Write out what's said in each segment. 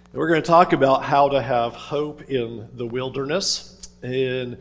We're going to talk about how to have hope in the wilderness. In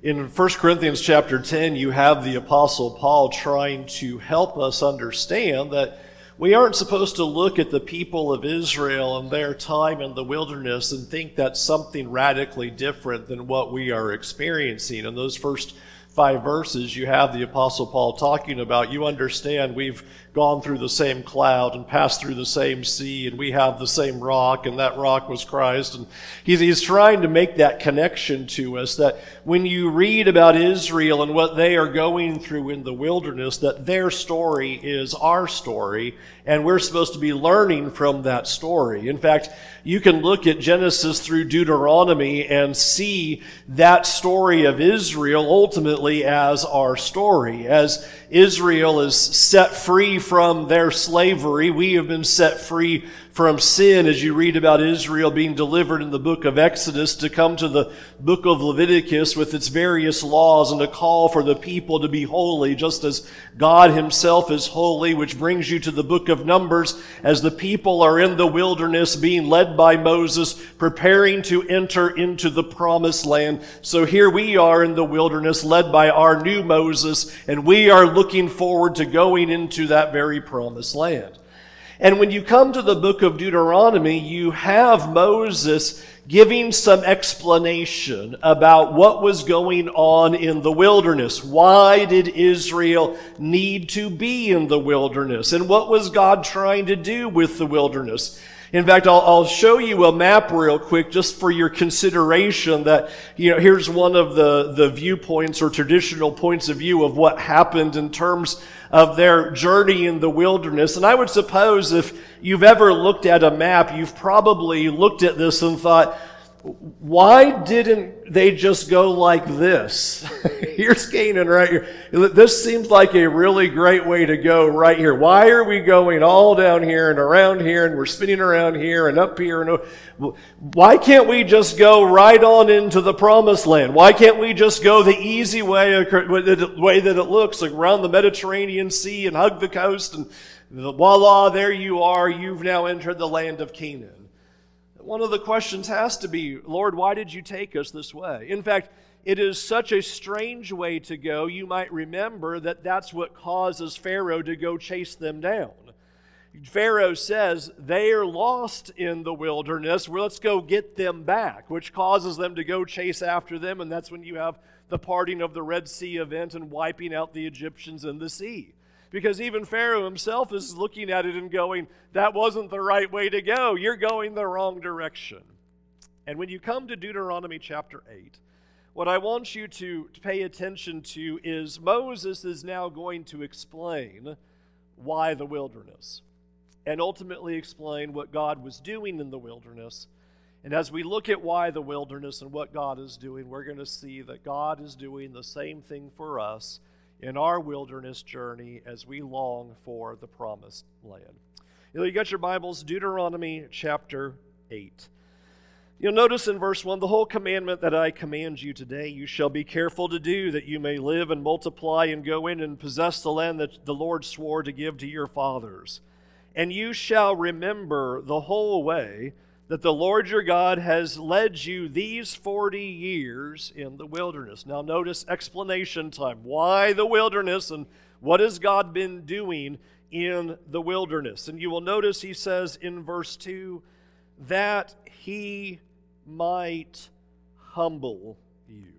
1 Corinthians chapter 10, you have the Apostle Paul trying to help us understand that we aren't supposed to look at the people of Israel and their time in the wilderness and think that's something radically different than what we are experiencing. In those first 5 verses, you have the Apostle Paul talking about, you understand we've gone through the same cloud and passed through the same sea, and we have the same rock, and that rock was Christ. And he's trying to make that connection to us, that when you read about Israel and what they are going through in the wilderness, that their story is our story, and we're supposed to be learning from that story. In fact, you can look at Genesis through Deuteronomy and see that story of Israel ultimately as our story. As Israel is set free from their slavery, we have been set free from sin, as you read about Israel being delivered in the book of Exodus to come to the book of Leviticus with its various laws and a call for the people to be holy, just as God himself is holy, which brings you to the book of Numbers as the people are in the wilderness being led by Moses, preparing to enter into the promised land. So here we are in the wilderness led by our new Moses, and we are looking forward to going into that very promised land. And when you come to the book of Deuteronomy, you have Moses giving some explanation about what was going on in the wilderness. Why did Israel need to be in the wilderness? And what was God trying to do with the wilderness? In fact, I'll show you a map real quick just for your consideration that, here's one of the viewpoints or traditional points of view of what happened in terms of their journey in the wilderness. And I would suppose if you've ever looked at a map, you've probably looked at this and thought, why didn't they just go like this? Here's Canaan right here. This seems like a really great way to go right here. Why are we going all down here and around here and we're spinning around here and up here? And why can't we just go right on into the promised land? Why can't we just go the easy way, the way that it looks, like around the Mediterranean Sea and hug the coast and voila, there you are. You've now entered the land of Canaan. One of the questions has to be, Lord, why did you take us this way? In fact, it is such a strange way to go, you might remember that that's what causes Pharaoh to go chase them down. Pharaoh says, they are lost in the wilderness, well, let's go get them back, which causes them to go chase after them, and that's when you have the parting of the Red Sea event and wiping out the Egyptians in the sea. Because even Pharaoh himself is looking at it and going, that wasn't the right way to go. You're going the wrong direction. And when you come to Deuteronomy chapter 8, what I want you to pay attention to is Moses is now going to explain why the wilderness, and ultimately explain what God was doing in the wilderness. And as we look at why the wilderness and what God is doing, we're going to see that God is doing the same thing for us in our wilderness journey as we long for the promised land. You got your Bibles, Deuteronomy chapter 8. You'll notice in verse 1, the whole commandment that I command you today, you shall be careful to do, that you may live and multiply and go in and possess the land that the Lord swore to give to your fathers. And you shall remember the whole way that the Lord your God has led you these 40 years in the wilderness. Now notice explanation time. Why the wilderness and what has God been doing in the wilderness? And you will notice he says in verse 2, that he might humble you.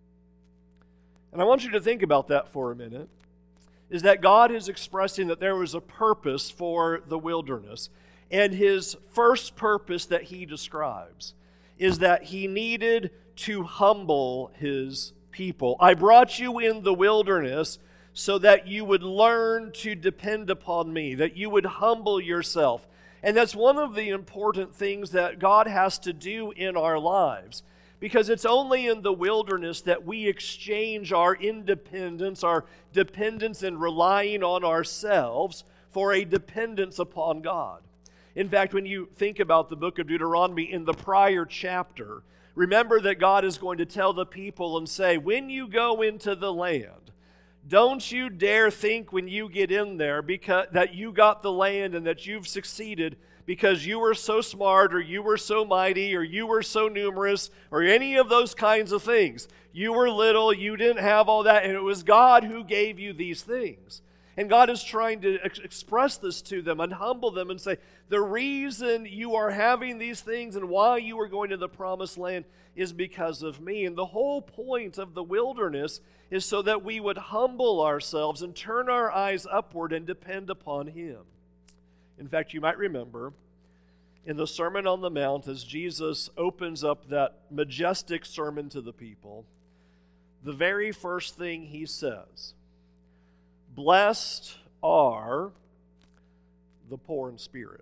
And I want you to think about that for a minute, is that God is expressing that there was a purpose for the wilderness. And his first purpose that he describes is that he needed to humble his people. I brought you in the wilderness so that you would learn to depend upon me, that you would humble yourself. And that's one of the important things that God has to do in our lives, because it's only in the wilderness that we exchange our independence, our dependence and relying on ourselves for a dependence upon God. In fact, when you think about the book of Deuteronomy in the prior chapter, remember that God is going to tell the people and say, when you go into the land, don't you dare think when you get in there that you got the land and that you've succeeded because you were so smart, or you were so mighty, or you were so numerous, or any of those kinds of things. You were little, you didn't have all that, and it was God who gave you these things. And God is trying to express this to them and humble them and say, the reason you are having these things and why you are going to the promised land is because of me. And the whole point of the wilderness is so that we would humble ourselves and turn our eyes upward and depend upon Him. In fact, you might remember in the Sermon on the Mount, as Jesus opens up that majestic sermon to the people, the very first thing He says, blessed are the poor in spirit.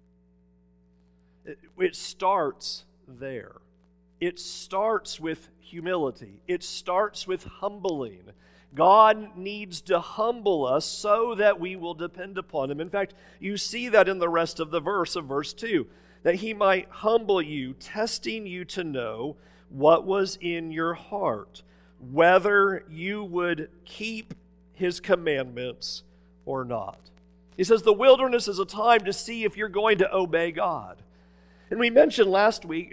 It starts there. It starts with humility. It starts with humbling. God needs to humble us so that we will depend upon Him. In fact, you see that in the rest of the verse of verse 2, that He might humble you, testing you to know what was in your heart, whether you would keep His commandments or not. He says the wilderness is a time to see if you're going to obey God. And we mentioned last night,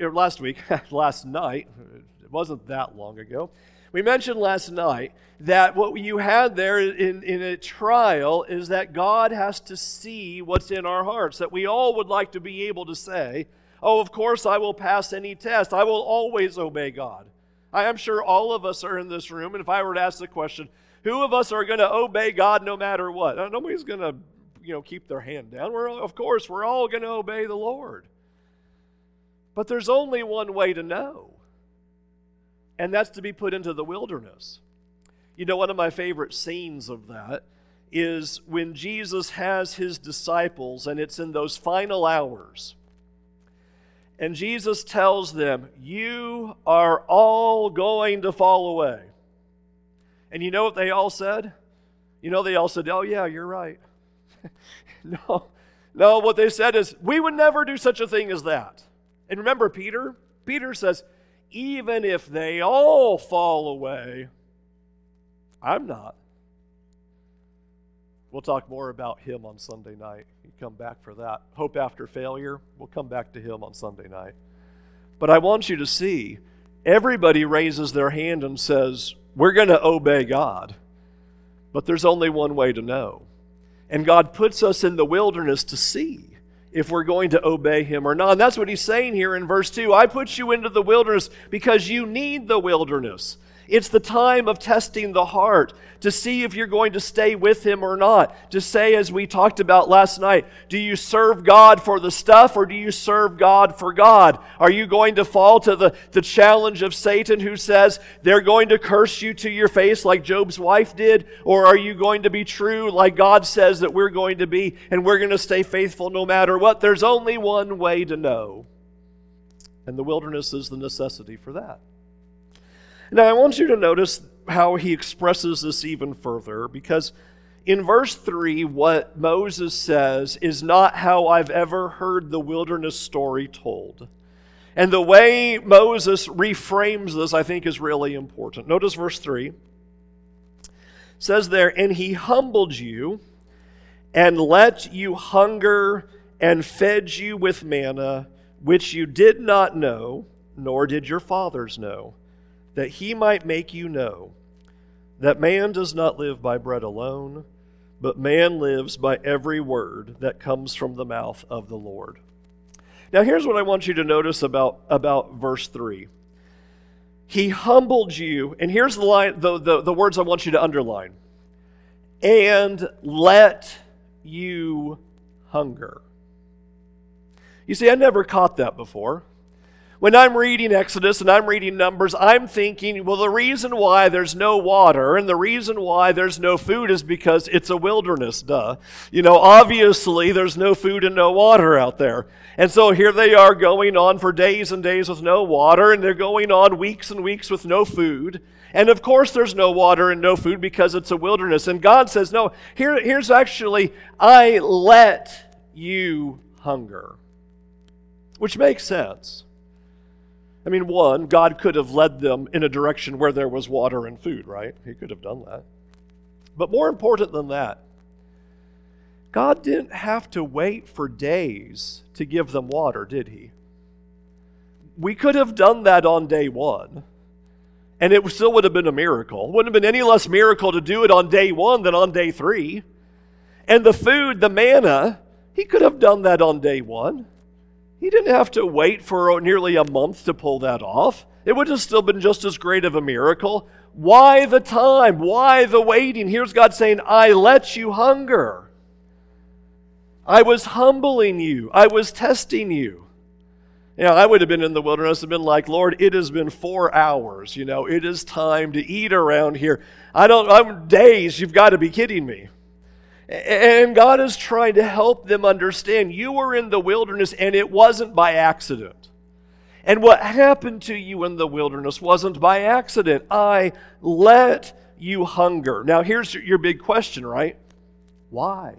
it wasn't that long ago, we mentioned last night that what you had there in a trial is that God has to see what's in our hearts, that we all would like to be able to say, oh, of course I will pass any test. I will always obey God. I am sure all of us are in this room, and if I were to ask the question, who of us are going to obey God no matter what? Nobody's going to keep their hand down. Of course, we're all going to obey the Lord. But there's only one way to know, and that's to be put into the wilderness. One of my favorite scenes of that is when Jesus has His disciples, and it's in those final hours. And Jesus tells them, you are all going to fall away. And you know what they all said? They all said, oh yeah, you're right. No, what they said is, we would never do such a thing as that. And remember Peter? Peter says, even if they all fall away, I'm not. We'll talk more about him on Sunday night. You come back for that. Hope after failure, we'll come back to him on Sunday night. But I want you to see, everybody raises their hand and says, we're going to obey God. But there's only one way to know. And God puts us in the wilderness to see if we're going to obey Him or not. And that's what He's saying here in verse 2. I put you into the wilderness because you need the wilderness. It's the time of testing the heart to see if you're going to stay with Him or not. To say, as we talked about last night, do you serve God for the stuff or do you serve God for God? Are you going to fall to the challenge of Satan who says they're going to curse you to your face like Job's wife did? Or are you going to be true like God says that we're going to be, and we're going to stay faithful no matter what? There's only one way to know. And the wilderness is the necessity for that. Now, I want you to notice how he expresses this even further, because in verse 3, what Moses says is not how I've ever heard the wilderness story told. And the way Moses reframes this, I think, is really important. Notice verse 3. It says there, and He humbled you and let you hunger and fed you with manna, which you did not know, nor did your fathers know, that He might make you know that man does not live by bread alone, but man lives by every word that comes from the mouth of the Lord. Now here's what I want you to notice about verse 3. He humbled you, and here's the line, the words I want you to underline. And let you hunger. You see, I never caught that before. When I'm reading Exodus and I'm reading Numbers, I'm thinking, well, the reason why there's no water and the reason why there's no food is because it's a wilderness, duh. Obviously there's no food and no water out there. And so here they are going on for days and days with no water, and they're going on weeks and weeks with no food. And of course there's no water and no food because it's a wilderness. And God says, no, here's actually, I let you hunger. Which makes sense. I mean, one, God could have led them in a direction where there was water and food, right? He could have done that. But more important than that, God didn't have to wait for days to give them water, did he? We could have done that on day one, and it still would have been a miracle. It wouldn't have been any less miracle to do it on day one than on day 3. And the food, the manna, he could have done that on day 1. He didn't have to wait for nearly a month to pull that off. It would have still been just as great of a miracle. Why the time? Why the waiting? Here's God saying, I let you hunger. I was humbling you. I was testing you. I would have been in the wilderness and been like, Lord, it has been 4 hours. It is time to eat around here. I'm days. You've got to be kidding me. And God is trying to help them understand you were in the wilderness and it wasn't by accident. And what happened to you in the wilderness wasn't by accident. I let you hunger. Now here's your big question, right? Why?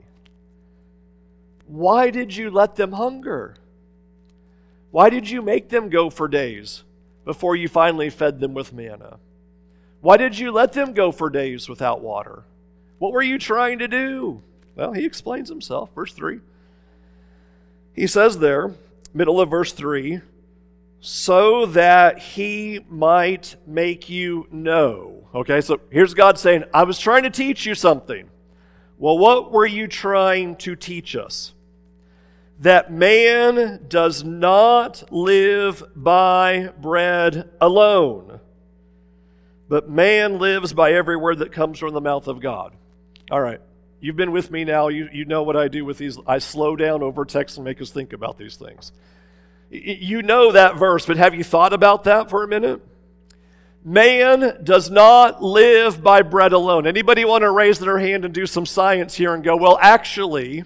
Why did you let them hunger? Why did you make them go for days before you finally fed them with manna? Why did you let them go for days without water? What were you trying to do? Well, he explains himself. Verse 3. He says there, middle of verse 3, so that he might make you know. Okay, so here's God saying, I was trying to teach you something. Well, what were you trying to teach us? That man does not live by bread alone, but man lives by every word that comes from the mouth of God. All right, you've been with me now. You know what I do with these. I slow down over text and make us think about these things. You know that verse, but have you thought about that for a minute? Man does not live by bread alone. Anybody want to raise their hand and do some science here and go, well, actually,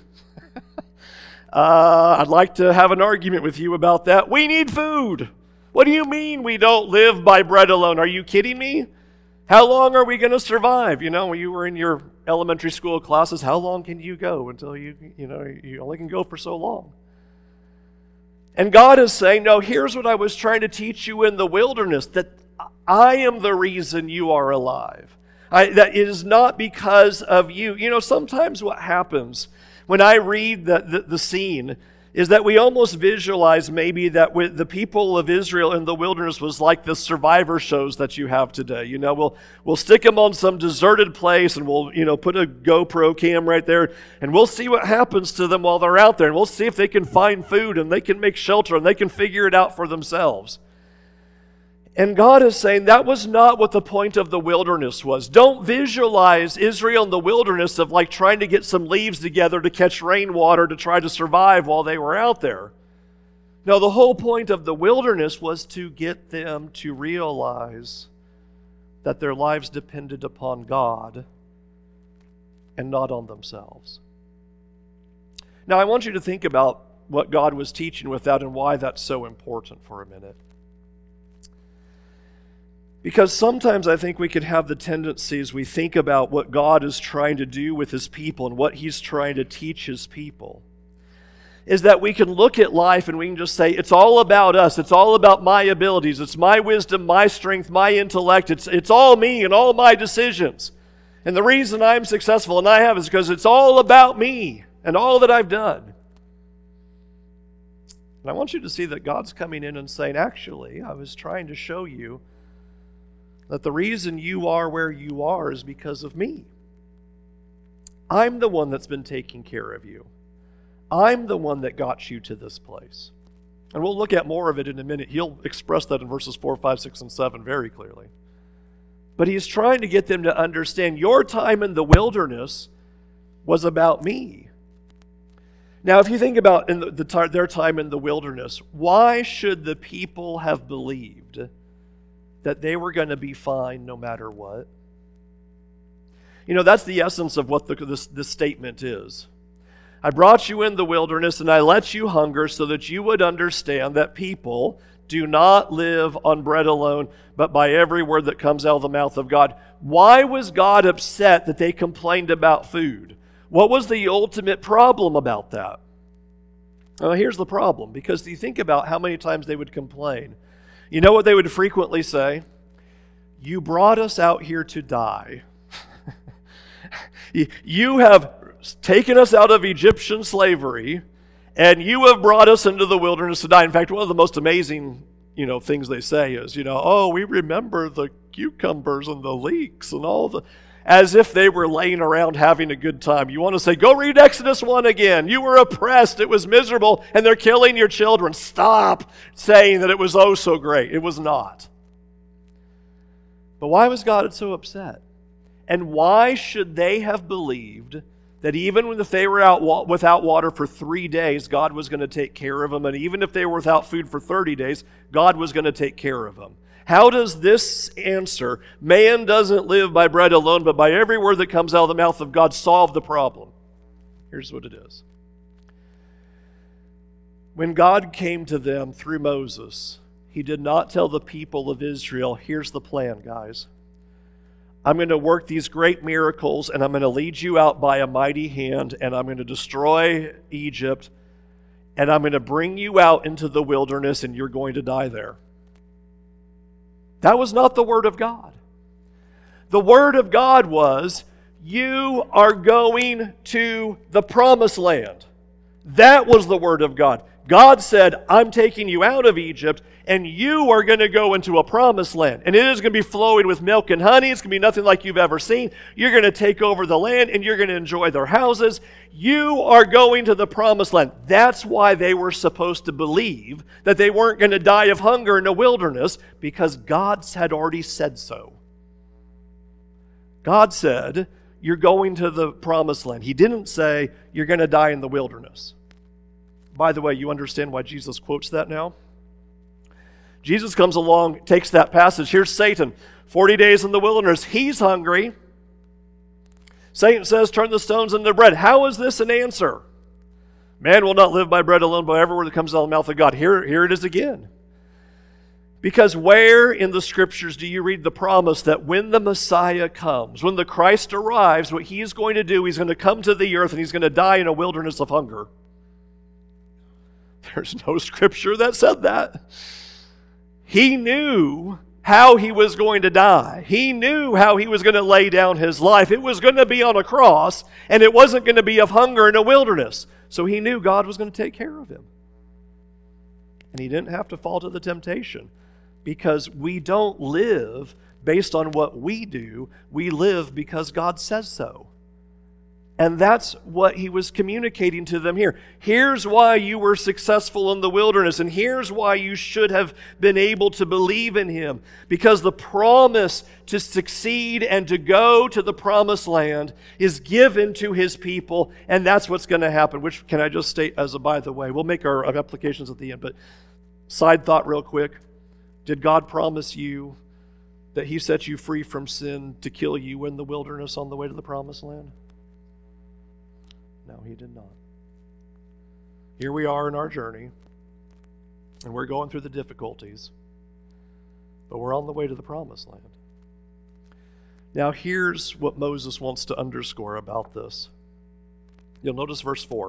I'd like to have an argument with you about that. We need food. What do you mean we don't live by bread alone? Are you kidding me? How long are we going to survive? When you were in your elementary school classes, how long can you go until you only can go for so long? And God is saying, no, here's what I was trying to teach you in the wilderness, that I am the reason you are alive. That it is not because of you. Sometimes what happens when I read the scene is that we almost visualize maybe that with the people of Israel in the wilderness was like the survivor shows that you have today. We'll stick them on some deserted place and we'll, put a GoPro cam right there and we'll see what happens to them while they're out there. And we'll see if they can find food and they can make shelter and they can figure it out for themselves. And God is saying that was not what the point of the wilderness was. Don't visualize Israel in the wilderness of like trying to get some leaves together to catch rainwater to try to survive while they were out there. No, the whole point of the wilderness was to get them to realize that their lives depended upon God and not on themselves. Now, I want you to think about what God was teaching with that and why that's so important for a minute. Because sometimes I think we could have the tendency as we think about what God is trying to do with His people and what He's trying to teach His people, is that we can look at life and we can just say, it's all about us. It's all about my abilities. It's my wisdom, my strength, my intellect. It's all me and all my decisions. And the reason I'm successful and I have is because it's all about me and all that I've done. And I want you to see that God's coming in and saying, actually, I was trying to show you that the reason you are where you are is because of me. I'm the one that's been taking care of you. I'm the one that got you to this place. And we'll look at more of it in a minute. He'll express that in verses 4, 5, 6, and 7 very clearly. But he's trying to get them to understand your time in the wilderness was about me. Now, if you think about their time in the wilderness, why should the people have believed that they were going to be fine no matter what? That's the essence of what this statement is. I brought you in the wilderness and I let you hunger so that you would understand that people do not live on bread alone, but by every word that comes out of the mouth of God. Why was God upset that they complained about food? What was the ultimate problem about that? Well, here's the problem, because you think about how many times they would complain. You know what they would frequently say? You brought us out here to die. You have taken us out of Egyptian slavery, and you have brought us into the wilderness to die. In fact, one of the most amazing, things they say is, oh, we remember the cucumbers and the leeks and all the, as if they were laying around having a good time. You want to say, go read Exodus 1 again. You were oppressed. It was miserable, and they're killing your children. Stop saying that it was oh so great. It was not. But why was God so upset? And why should they have believed that even if they were out without water for 3 days, God was going to take care of them, and even if they were without food for 30 days, God was going to take care of them? How does this answer, man doesn't live by bread alone, but by every word that comes out of the mouth of God, solve the problem? Here's what it is. When God came to them through Moses, he did not tell the people of Israel, here's the plan, guys. I'm going to work these great miracles, and I'm going to lead you out by a mighty hand, and I'm going to destroy Egypt, and I'm going to bring you out into the wilderness, and you're going to die there. That was not the Word of God. The Word of God was, you are going to the promised land. That was the Word of God. God said, I'm taking you out of Egypt, and you are going to go into a promised land. And it is going to be flowing with milk and honey. It's going to be nothing like you've ever seen. You're going to take over the land, and you're going to enjoy their houses. You are going to the promised land. That's why they were supposed to believe that they weren't going to die of hunger in the wilderness, because God had already said so. God said, you're going to the promised land. He didn't say, you're going to die in the wilderness. By the way, you understand why Jesus quotes that now? Jesus comes along, takes that passage. Here's Satan, 40 days in the wilderness. He's hungry. Satan says, turn the stones into bread. How is this an answer? Man will not live by bread alone, but every word that comes out of the mouth of God. Here it is again. Because where in the Scriptures do you read the promise that when the Messiah comes, when the Christ arrives, what he is going to do, he's going to come to the earth and he's going to die in a wilderness of hunger? There's no Scripture that said that. He knew how he was going to die. He knew how he was going to lay down his life. It was going to be on a cross, and it wasn't going to be of hunger in a wilderness. So he knew God was going to take care of him. And he didn't have to fall to the temptation, because we don't live based on what we do. We live because God says so. And that's what he was communicating to them here. Here's why you were successful in the wilderness, and here's why you should have been able to believe in him. Because the promise to succeed and to go to the promised land is given to his people, and that's what's going to happen. Which, can I just state as a by the way, we'll make our applications at the end, but side thought real quick. Did God promise you that he set you free from sin to kill you in the wilderness on the way to the promised land? No, he did not. Here we are in our journey, and we're going through the difficulties, but we're on the way to the promised land. Now, here's what Moses wants to underscore about this. You'll notice verse 4.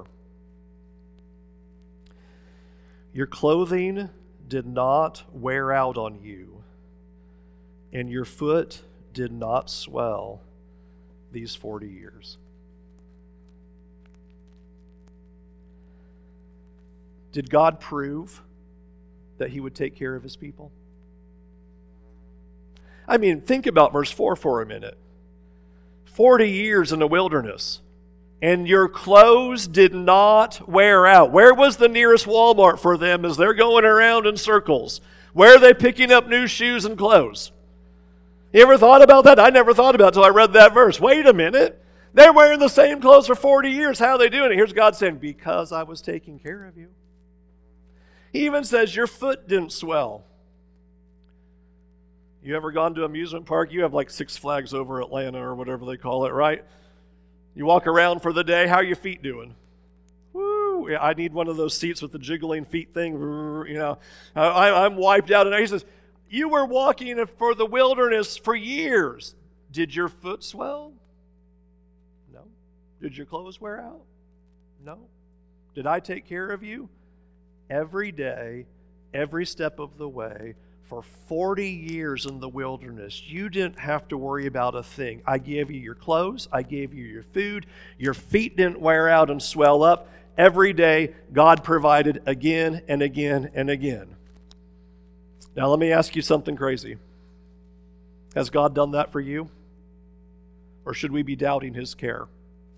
Your clothing did not wear out on you, and your foot did not swell these 40 years. Did God prove that he would take care of his people? I mean, think about verse 4 for a minute. 40 years in the wilderness, and your clothes did not wear out. Where was the nearest Walmart for them as they're going around in circles? Where are they picking up new shoes and clothes? You ever thought about that? I never thought about it until I read that verse. Wait a minute. They're wearing the same clothes for 40 years. How are they doing it? Here's God saying, because I was taking care of you. He even says your foot didn't swell. You ever gone to an amusement park? You have like Six Flags over Atlanta or whatever they call it, right? You walk around for the day. How are your feet doing? Woo! I need one of those seats with the jiggling feet thing. You know, I'm wiped out. And he says, you were walking for the wilderness for years. Did your foot swell? No. Did your clothes wear out? No. Did I take care of you? Every day, every step of the way, for 40 years in the wilderness, you didn't have to worry about a thing. I gave you your clothes. I gave you your food. Your feet didn't wear out and swell up. Every day, God provided again and again and again. Now, let me ask you something crazy. Has God done that for you? Or should we be doubting His care?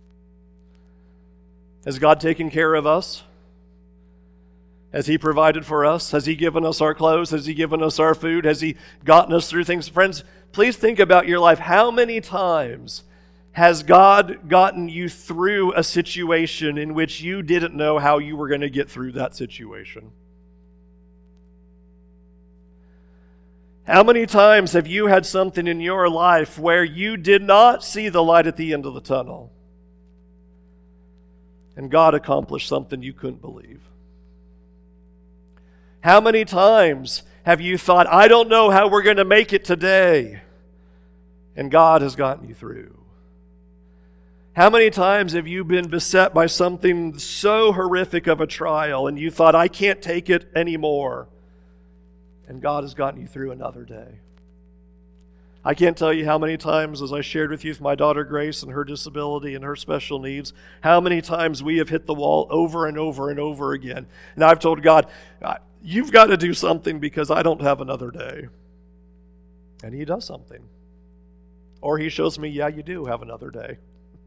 Has God taken care of us? Has He provided for us? Has He given us our clothes? Has He given us our food? Has He gotten us through things? Friends, please think about your life. How many times has God gotten you through a situation in which you didn't know how you were going to get through that situation? How many times have you had something in your life where you did not see the light at the end of the tunnel, and God accomplished something you couldn't believe? How many times have you thought, I don't know how we're going to make it today, and God has gotten you through? How many times have you been beset by something so horrific of a trial, and you thought, I can't take it anymore, and God has gotten you through another day? I can't tell you how many times, as I shared with you with my daughter Grace and her disability and her special needs, how many times we have hit the wall over and over and over again. And I've told God, you've got to do something because I don't have another day. And He does something. Or He shows me, yeah, you do have another day.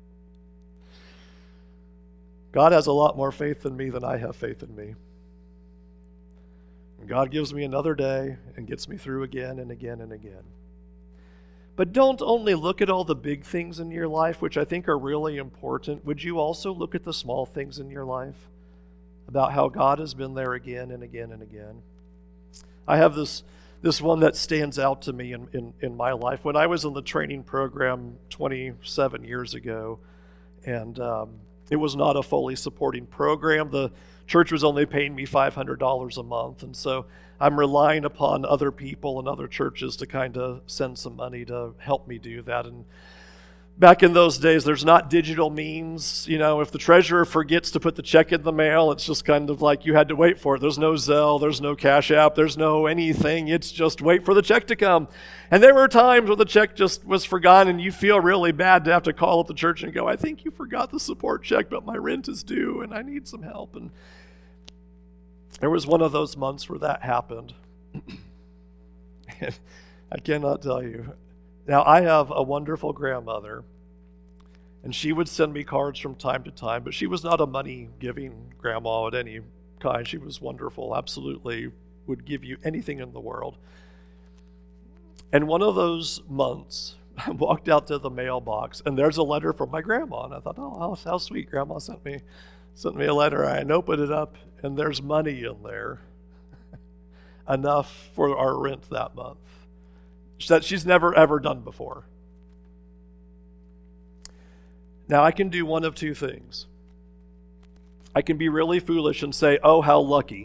God has a lot more faith in me than I have faith in me. And God gives me another day and gets me through again and again and again. But don't only look at all the big things in your life, which I think are really important. Would you also look at the small things in your life about how God has been there again and again and again? I have this one that stands out to me in my life. When I was in the training program 27 years ago, and it was not a fully supporting program. The church was only paying me $500 a month, and so I'm relying upon other people and other churches to kind of send some money to help me do that. And back in those days, there's not digital means. You know, if the treasurer forgets to put the check in the mail, it's just kind of like you had to wait for it. There's no Zelle, there's no Cash App, there's no anything. It's just wait for the check to come. And there were times where the check just was forgotten, and you feel really bad to have to call up the church and go, I think you forgot the support check, but my rent is due, and I need some help. And there was one of those months where that happened. And I cannot tell you. Now, I have a wonderful grandmother, and she would send me cards from time to time, but she was not a money-giving grandma at any kind. She was wonderful, absolutely would give you anything in the world. And one of those months, I walked out to the mailbox, and there's a letter from my grandma, and I thought, oh, how sweet, Grandma sent me a letter. I opened it up, and there's money in there, enough for our rent that month, that she's never ever done before. Now, I can do one of two things. I can be really foolish and say, oh, how lucky.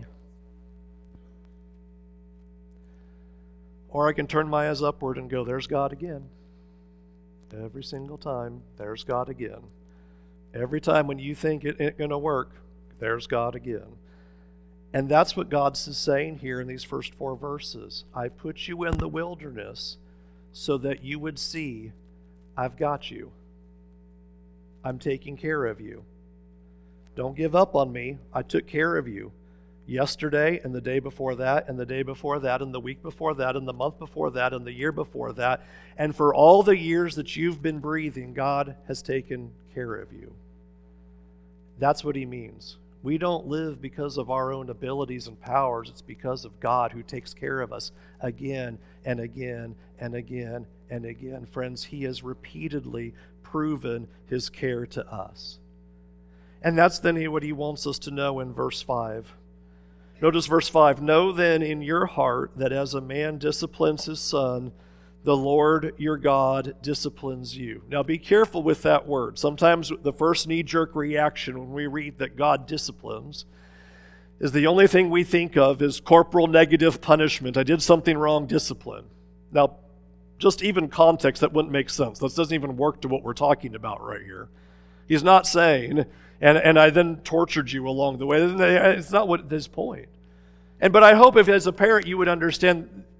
Or I can turn my eyes upward and go, there's God again. Every single time, there's God again. Every time when you think it ain't going to work, there's God again. And that's what God's saying here in these first 4 verses. I put you in the wilderness so that you would see I've got you. I'm taking care of you. Don't give up on me. I took care of you yesterday and the day before that and the day before that and the week before that and the month before that and the year before that. And for all the years that you've been breathing, God has taken care of you. That's what He means. We don't live because of our own abilities and powers. It's because of God who takes care of us again and again and again and again. Friends, He has repeatedly proven His care to us. And that's then what He wants us to know in verse 5. Notice verse 5. Know then in your heart that as a man disciplines his son, the Lord your God disciplines you. Now be careful with that word. Sometimes the first knee-jerk reaction when we read that God disciplines is the only thing we think of is corporal negative punishment. I did something wrong, discipline. Now, just even context, that wouldn't make sense. That doesn't even work to what we're talking about right here. He's not saying, and I then tortured you along the way. It's not what his point. But I hope if as a parent you would understand,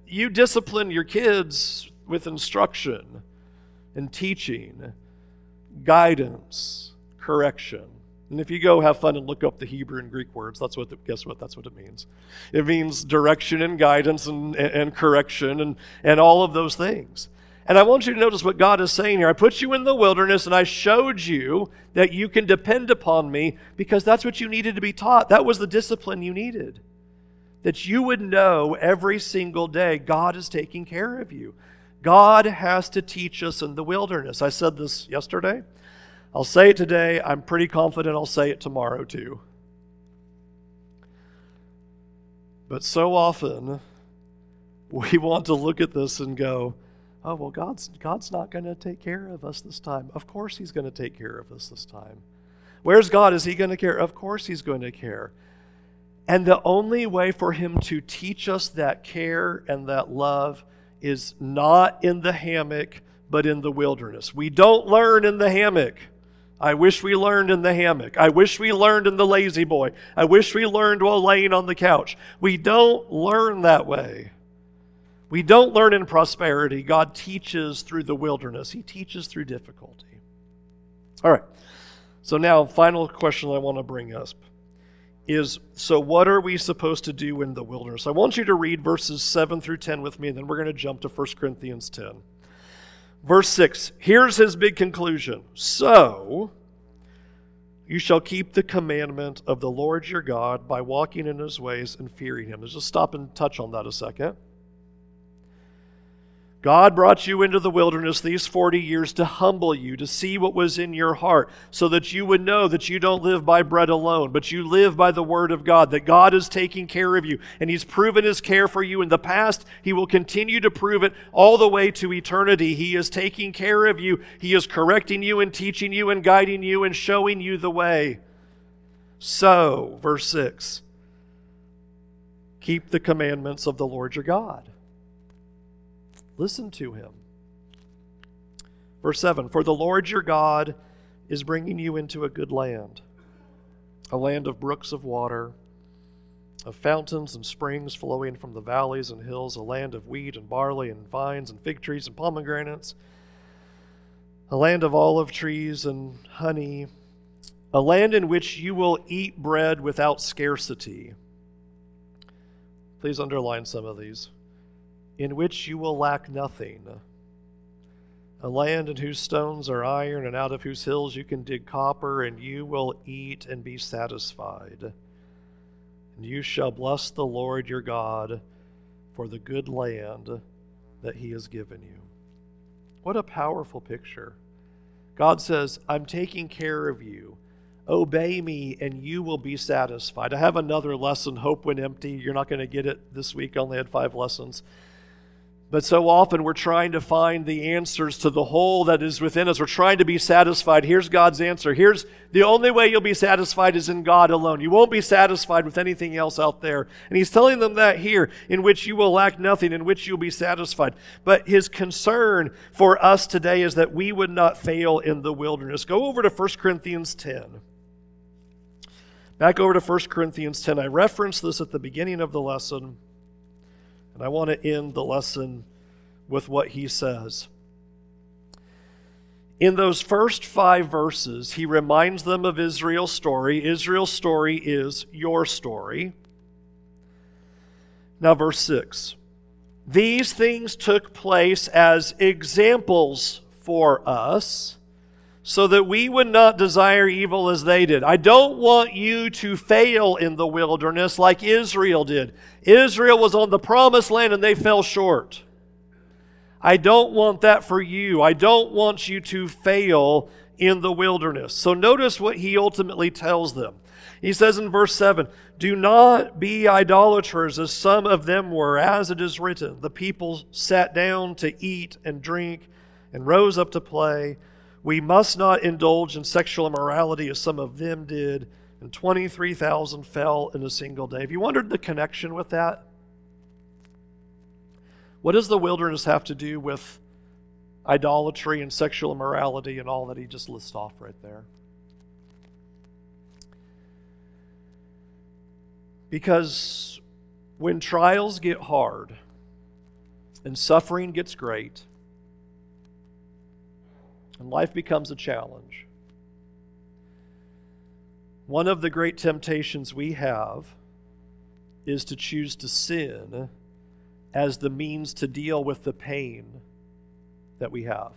you discipline your kids with instruction and teaching, guidance, correction. And if you go have fun and look up the Hebrew and Greek words, guess what? That's what it means. It means direction and guidance and correction and all of those things. And I want you to notice what God is saying here. I put you in the wilderness and I showed you that you can depend upon me because that's what you needed to be taught. That was the discipline you needed. That you would know every single day God is taking care of you. God has to teach us in the wilderness. I said this yesterday. I'll say it today. I'm pretty confident I'll say it tomorrow too. But so often we want to look at this and go, oh, well, God's not going to take care of us this time. Of course He's going to take care of us this time. Where's God? Is He going to care? Of course He's going to care. And the only way for Him to teach us that care and that love is not in the hammock, but in the wilderness. We don't learn in the hammock. I wish we learned in the hammock. I wish we learned in the lazy boy. I wish we learned while laying on the couch. We don't learn that way. We don't learn in prosperity. God teaches through the wilderness. He teaches through difficulty. All right. So now, final question I want to bring up is, so what are we supposed to do in the wilderness? I want you to read verses 7 through 10 with me, and then we're going to jump to 1 Corinthians 10. Verse 6, here's his big conclusion. So, you shall keep the commandment of the Lord your God by walking in His ways and fearing Him. Let's just stop and touch on that a second. God brought you into the wilderness these 40 years to humble you, to see what was in your heart, so that you would know that you don't live by bread alone, but you live by the Word of God, that God is taking care of you, and He's proven His care for you in the past. He will continue to prove it all the way to eternity. He is taking care of you. He is correcting you and teaching you and guiding you and showing you the way. So, verse 6, keep the commandments of the Lord your God. Listen to Him. Verse 7, for the Lord your God is bringing you into a good land, a land of brooks of water, of fountains and springs flowing from the valleys and hills, a land of wheat and barley and vines and fig trees and pomegranates, a land of olive trees and honey, a land in which you will eat bread without scarcity. Please underline some of these. In which you will lack nothing. A land in whose stones are iron, and out of whose hills you can dig copper, and you will eat and be satisfied. And you shall bless the Lord your God for the good land that He has given you. What a powerful picture. God says, I'm taking care of you. Obey me and you will be satisfied. I have another lesson, Hope When Empty. You're not going to get it this week. I only had 5 lessons. But so often we're trying to find the answers to the hole that is within us. We're trying to be satisfied. Here's God's answer. Here's the only way you'll be satisfied is in God alone. You won't be satisfied with anything else out there. And He's telling them that here, in which you will lack nothing, in which you'll be satisfied. But His concern for us today is that we would not fail in the wilderness. Go over to 1 Corinthians 10. Back over to 1 Corinthians 10. I referenced this at the beginning of the lesson. And I want to end the lesson with what he says. In those first 5 verses, he reminds them of Israel's story. Israel's story is your story. Now, verse 6. These things took place as examples for us, so that we would not desire evil as they did. I don't want you to fail in the wilderness like Israel did. Israel was on the promised land and they fell short. I don't want that for you. I don't want you to fail in the wilderness. So notice what he ultimately tells them. He says in verse 7, do not be idolaters as some of them were, as it is written. The people sat down to eat and drink and rose up to play. We must not indulge in sexual immorality as some of them did, and 23,000 fell in a single day. Have you wondered the connection with that? What does the wilderness have to do with idolatry and sexual immorality and all that he just lists off right there? Because when trials get hard, and suffering gets great, and life becomes a challenge, one of the great temptations we have is to choose to sin as the means to deal with the pain that we have.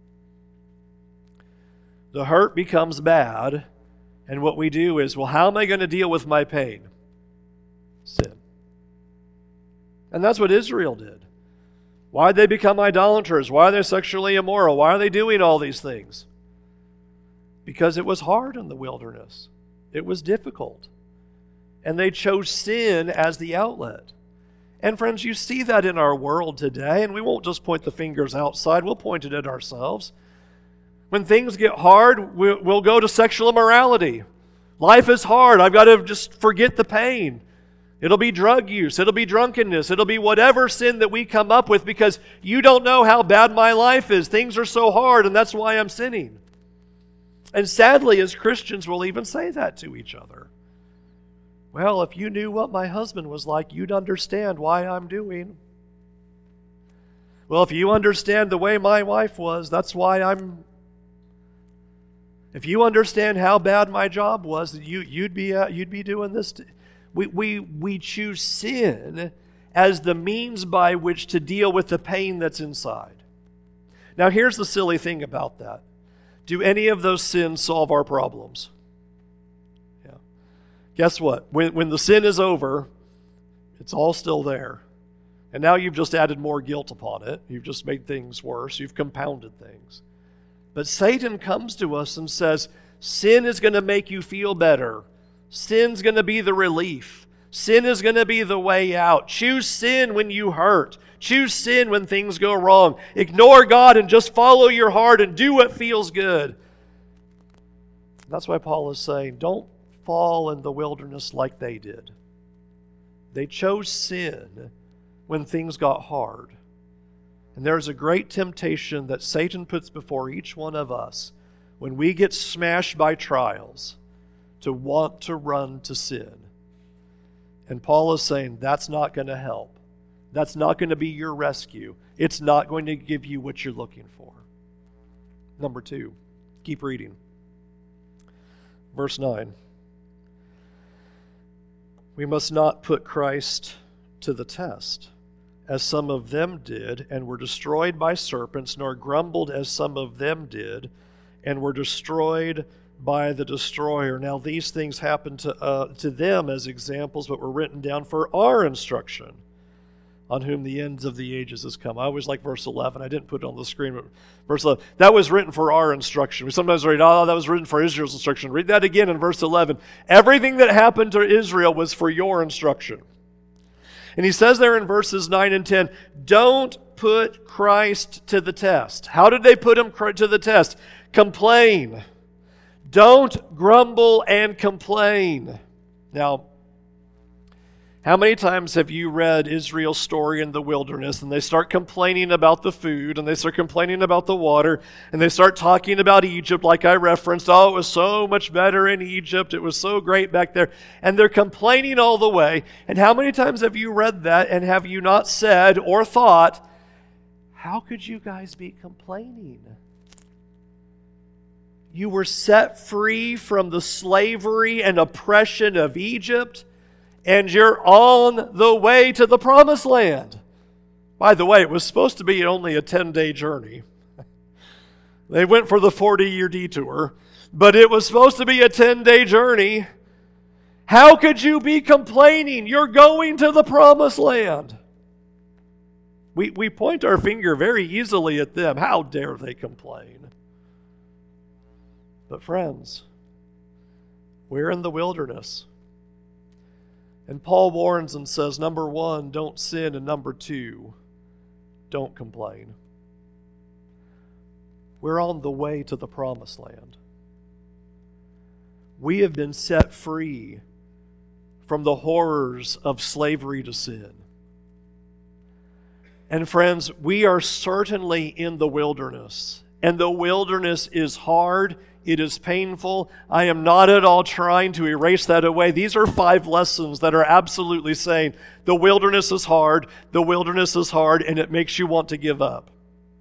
The hurt becomes bad, and what we do is, well, how am I going to deal with my pain? Sin. And that's what Israel did. Why did they become idolaters? Why are they sexually immoral? Why are they doing all these things? Because it was hard in the wilderness. It was difficult. And they chose sin as the outlet. And friends, you see that in our world today, and we won't just point the fingers outside, we'll point it at ourselves. When things get hard, we'll go to sexual immorality. Life is hard. I've got to just forget the pain. It'll be drug use. It'll be drunkenness. It'll be whatever sin that we come up with because you don't know how bad my life is. Things are so hard, and that's why I'm sinning. And sadly, as Christians, we'll even say that to each other. Well, if you knew what my husband was like, you'd understand why I'm doing. Well, if you understand the way my wife was, that's why I'm... If you understand how bad my job was, you'd be doing this. We choose sin as the means by which to deal with the pain that's inside. Now, here's the silly thing about that. Do any of those sins solve our problems? Yeah. Guess what? When the sin is over, it's all still there. And now you've just added more guilt upon it. You've just made things worse. You've compounded things. But Satan comes to us and says, sin is going to make you feel better. Sin's going to be the relief. Sin is going to be the way out. Choose sin when you hurt. Choose sin when things go wrong. Ignore God and just follow your heart and do what feels good. That's why Paul is saying, don't fall in the wilderness like they did. They chose sin when things got hard. And there's a great temptation that Satan puts before each one of us when we get smashed by trials to want to run to sin. And Paul is saying that's not going to help. That's not going to be your rescue. It's not going to give you what you're looking for. Number 2, keep reading. Verse 9. We must not put Christ to the test, as some of them did, and were destroyed by serpents, nor grumbled as some of them did, and were destroyed by the destroyer. Now these things happened to them as examples, but were written down for our instruction, on whom the ends of the ages has come. I always like verse 11. I didn't put it on the screen, but verse 11. That was written for our instruction. We sometimes read, that was written for Israel's instruction. Read that again in verse 11. Everything that happened to Israel was for your instruction. And he says there in verses 9 and 10, don't put Christ to the test. How did they put him to the test? Complain. Don't grumble and complain. Now, how many times have you read Israel's story in the wilderness and they start complaining about the food and they start complaining about the water and they start talking about Egypt like I referenced. Oh, it was so much better in Egypt. It was so great back there. And they're complaining all the way. And how many times have you read that and have you not said or thought, how could you guys be complaining? You were set free from the slavery and oppression of Egypt. And you're on the way to the promised land. By the way, it was supposed to be only a 10-day journey. They went for the 40-year detour, but it was supposed to be a 10-day journey. How could you be complaining? You're going to the promised land. We point our finger very easily at them. How dare they complain? But friends, we're in the wilderness. And Paul warns and says, number 1, don't sin, and number 2, don't complain. We're on the way to the promised land. We have been set free from the horrors of slavery to sin. And friends, we are certainly in the wilderness, And the wilderness is hard. It is painful. I am not at all trying to erase that away. These are 5 lessons that are absolutely saying the wilderness is hard, the wilderness is hard, and it makes you want to give up.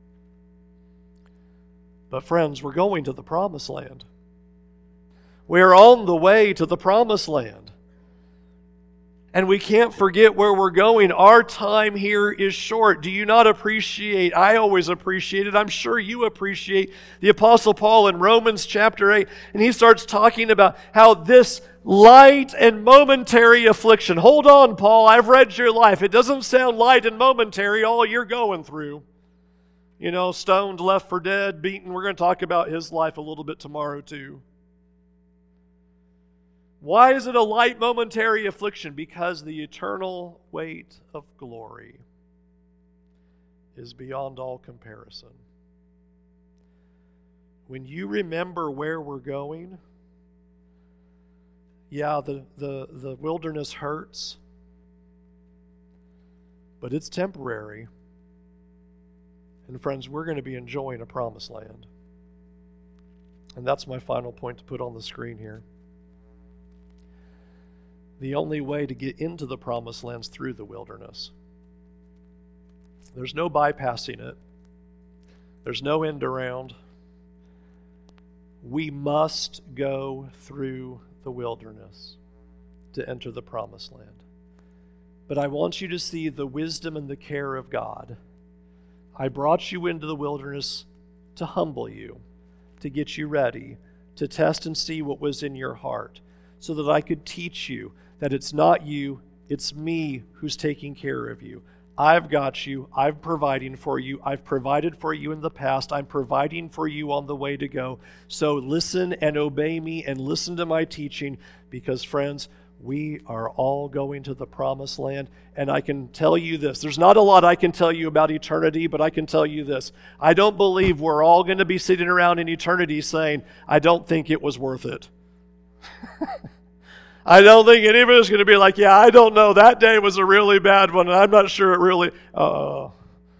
But friends, we're going to the promised land. We're on the way to the promised land. And we can't forget where we're going. Our time here is short. Do you not appreciate? I always appreciate it. I'm sure you appreciate the Apostle Paul in Romans chapter 8. And he starts talking about how this light and momentary affliction. Hold on, Paul. I've read your life. It doesn't sound light and momentary, all you're going through. You know, stoned, left for dead, beaten. We're going to talk about his life a little bit tomorrow too. Why is it a light momentary affliction? Because the eternal weight of glory is beyond all comparison. When you remember where we're going, yeah, the wilderness hurts, but it's temporary. And friends, we're going to be enjoying a promised land. And that's my final point to put on the screen here. The only way to get into the promised land is through the wilderness. There's no bypassing it. There's no end around. We must go through the wilderness to enter the promised land. But I want you to see the wisdom and the care of God. I brought you into the wilderness to humble you, to get you ready, to test and see what was in your heart, so that I could teach you that it's not you, it's me who's taking care of you. I've got you. I'm providing for you. I've provided for you in the past. I'm providing for you on the way to go. So listen and obey me and listen to my teaching, because, friends, we are all going to the promised land. And I can tell you this. There's not a lot I can tell you about eternity, but I can tell you this. I don't believe we're all going to be sitting around in eternity saying, I don't think it was worth it. I don't think any of us is going to be like, yeah, I don't know. That day was a really bad one, and I'm not sure it really... What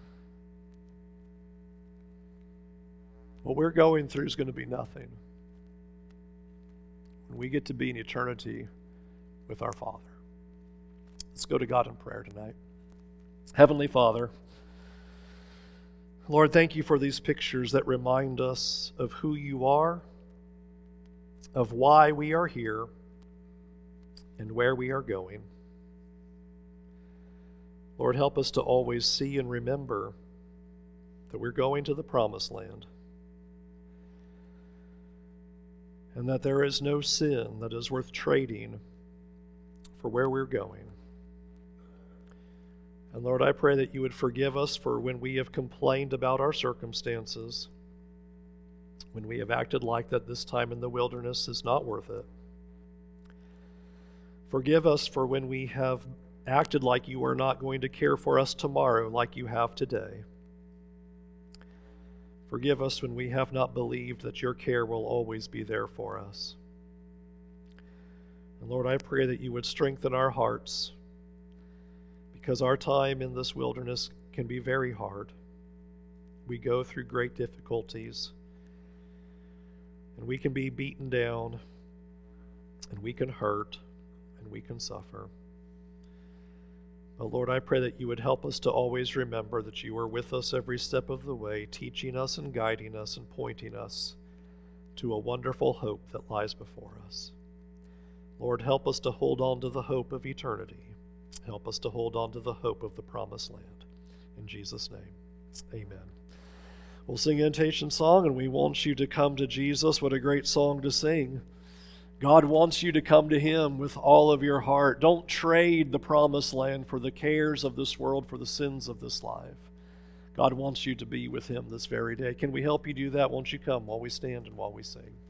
we're going through is going to be nothing when we get to be in eternity with our Father. Let's go to God in prayer tonight. Heavenly Father, Lord, thank you for these pictures that remind us of who you are, of why we are here, and where we are going. Lord, help us to always see and remember that we're going to the promised land, and that there is no sin that is worth trading for where we're going. And Lord, I pray that you would forgive us for when we have complained about our circumstances, when we have acted like that this time in the wilderness is not worth it. Forgive us for when we have acted like you are not going to care for us tomorrow like you have today. Forgive us when we have not believed that your care will always be there for us. And Lord, I pray that you would strengthen our hearts, because our time in this wilderness can be very hard. We go through great difficulties, and we can be beaten down, and we can hurt, and we can suffer. But Lord, I pray that you would help us to always remember that you are with us every step of the way, teaching us and guiding us and pointing us to a wonderful hope that lies before us. Lord, help us to hold on to the hope of eternity. Help us to hold on to the hope of the promised land. In Jesus' name, amen. We'll sing an invitation song, and we want you to come to Jesus. What a great song to sing. God wants you to come to him with all of your heart. Don't trade the promised land for the cares of this world, for the sins of this life. God wants you to be with him this very day. Can we help you do that? Won't you come while we stand and while we sing?